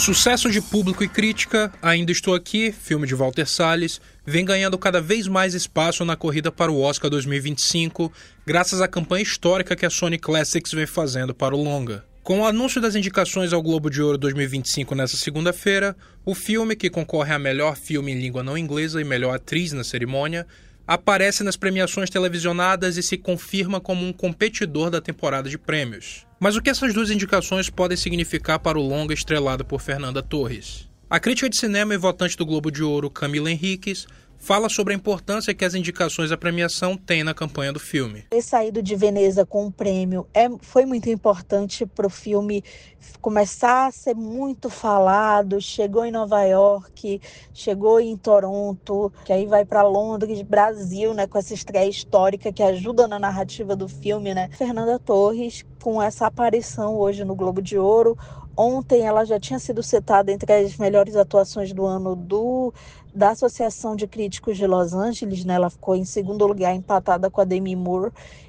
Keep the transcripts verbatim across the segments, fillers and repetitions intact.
Sucesso de público e crítica, Ainda Estou Aqui, filme de Walter Salles, vem ganhando cada vez mais espaço na corrida para o Oscar dois mil e vinte e cinco, graças à campanha histórica que a Sony Classics vem fazendo para o longa. Com o anúncio das indicações ao Globo de Ouro dois mil e vinte e cinco nesta segunda-feira, o filme, que concorre a melhor filme em língua não inglesa e melhor atriz na cerimônia, aparece nas premiações televisionadas e se confirma como um competidor da temporada de prêmios. Mas o que essas duas indicações podem significar para o longa estrelado por Fernanda Torres? A crítica de cinema e votante do Globo de Ouro, Camila Henriques, fala sobre a importância que as indicações à premiação têm na campanha do filme. Ter saído de Veneza com o prêmio é, foi muito importante para o filme começar a ser muito falado. Chegou em Nova York, chegou em Toronto, que aí vai para Londres, Brasil, né, com essa estreia histórica que ajuda na narrativa do filme, né? Fernanda Torres, com essa aparição hoje no Globo de Ouro. Ontem ela já tinha sido citada entre as melhores atuações do ano do, da Associação de Críticos de Los Angeles, né? Ela ficou em segundo lugar, empatada com a Demi Moore.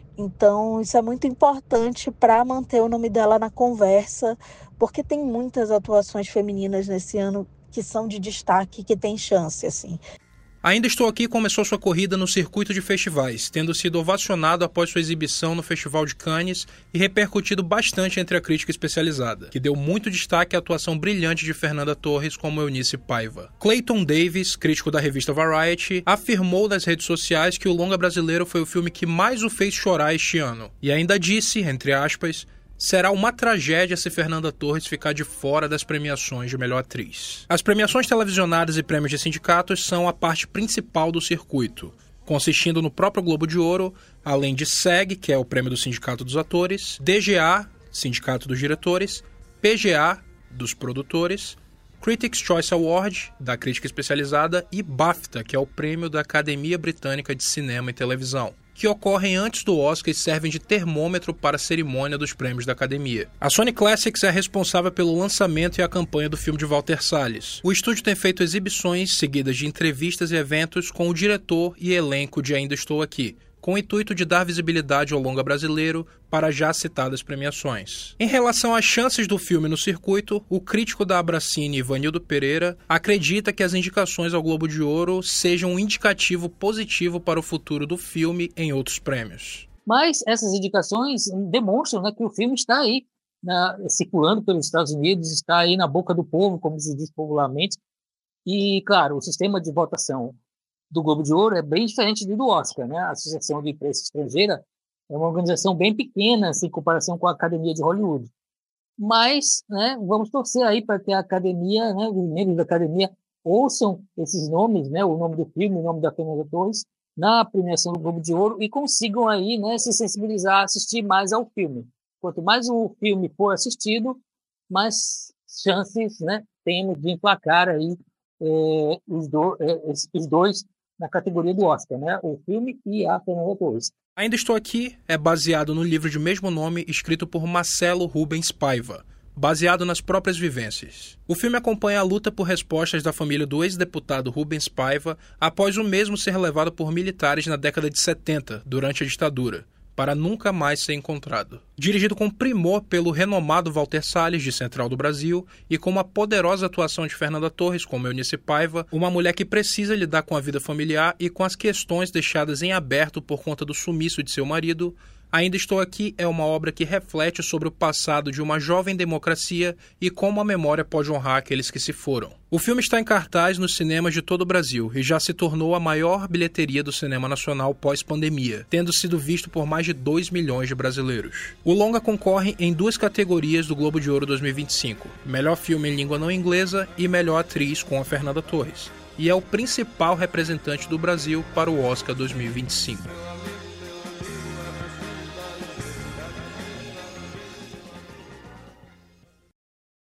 Então isso é muito importante para manter o nome dela na conversa, porque tem muitas atuações femininas nesse ano que são de destaque, que tem chance, assim. Ainda Estou Aqui começou sua corrida no circuito de festivais, tendo sido ovacionado após sua exibição no Festival de Cannes e repercutido bastante entre a crítica especializada, que deu muito destaque à atuação brilhante de Fernanda Torres como Eunice Paiva. Clayton Davis, crítico da revista Variety, afirmou nas redes sociais que o longa brasileiro foi o filme que mais o fez chorar este ano, e ainda disse, entre aspas, será uma tragédia se Fernanda Torres ficar de fora das premiações de melhor atriz. As premiações televisionadas e prêmios de sindicatos são a parte principal do circuito, consistindo no próprio Globo de Ouro, além de SEG, que é o prêmio do Sindicato dos Atores, D G A, Sindicato dos Diretores, P G A, dos Produtores, Critics' Choice Award, da crítica especializada, e BAFTA, que é o prêmio da Academia Britânica de Cinema e Televisão, que ocorrem antes do Oscar e servem de termômetro para a cerimônia dos prêmios da Academia. A Sony Classics é responsável pelo lançamento e a campanha do filme de Walter Salles. O estúdio tem feito exibições seguidas de entrevistas e eventos com o diretor e elenco de Ainda Estou Aqui, com o intuito de dar visibilidade ao longa brasileiro para já citadas premiações. Em relação às chances do filme no circuito, o crítico da Abracine, Ivanildo Pereira, acredita que as indicações ao Globo de Ouro sejam um indicativo positivo para o futuro do filme em outros prêmios. Mas essas indicações demonstram, né, que o filme está aí, na, circulando pelos Estados Unidos, está aí na boca do povo, como se diz popularmente. E, claro, o sistema de votação do Globo de Ouro é bem diferente do Oscar, né? A Associação de Imprensa Estrangeira é uma organização bem pequena assim, em comparação com a Academia de Hollywood. Mas, né, vamos torcer aí para que a Academia, né, os membros da Academia ouçam esses nomes, né, o nome do filme, o nome da Fernanda Torres, na premiação do Globo de Ouro e consigam aí, né, se sensibilizar, assistir mais ao filme. Quanto mais o filme for assistido, mais chances, né, temos de emplacar aí é, os, do, é, os dois na categoria do Oscar, né? O filme e a Fernanda Torres. Ainda Estou Aqui é baseado no livro de mesmo nome escrito por Marcelo Rubens Paiva, baseado nas próprias vivências. O filme acompanha a luta por respostas da família do ex-deputado Rubens Paiva após o mesmo ser levado por militares na década de setenta, durante a ditadura, para nunca mais ser encontrado. Dirigido com primor pelo renomado Walter Salles, de Central do Brasil, e com uma poderosa atuação de Fernanda Torres como Eunice Paiva, uma mulher que precisa lidar com a vida familiar e com as questões deixadas em aberto por conta do sumiço de seu marido, Ainda Estou Aqui é uma obra que reflete sobre o passado de uma jovem democracia e como a memória pode honrar aqueles que se foram. O filme está em cartaz nos cinemas de todo o Brasil e já se tornou a maior bilheteria do cinema nacional pós-pandemia, tendo sido visto por mais de dois milhões de brasileiros. O longa concorre em duas categorias do Globo de Ouro dois mil e vinte e cinco, melhor filme em língua não inglesa e melhor atriz com a Fernanda Torres, e é o principal representante do Brasil para o Oscar dois mil e vinte e cinco.